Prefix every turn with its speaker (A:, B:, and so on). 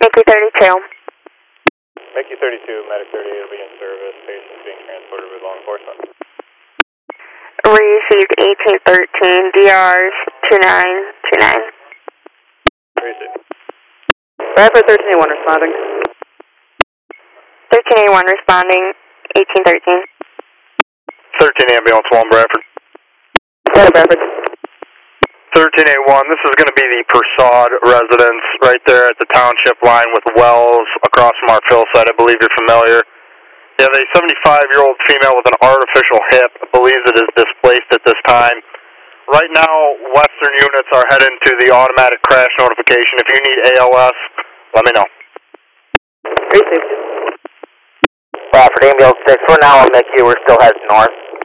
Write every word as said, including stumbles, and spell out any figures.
A: Mickey thirty-two.
B: Mickey thirty-two, Medic thirty-eight will be in service. Patients being transported with law enforcement.
A: Received eighteen thirteen, D Rs two nine two nine.
B: Received.
C: Bradford thirteen eighty-one responding.
A: thirteen eighty-one responding, eighteen thirteen.
D: thirteen ambulance one, Bradford.
C: Yeah, Bradford.
D: thirteen eighty-one, this is going to be the Persaud residence right there at the township line with Wells across from our fill site. I believe you're familiar. You have a seventy-five-year-old female with an artificial hip, believes it is displaced at this time. Right now, Western units are heading to the automatic crash notification. If you need A L S, let me know.
C: Received.
E: Bradford ambulance six, for now I'll make you, we're still heading north.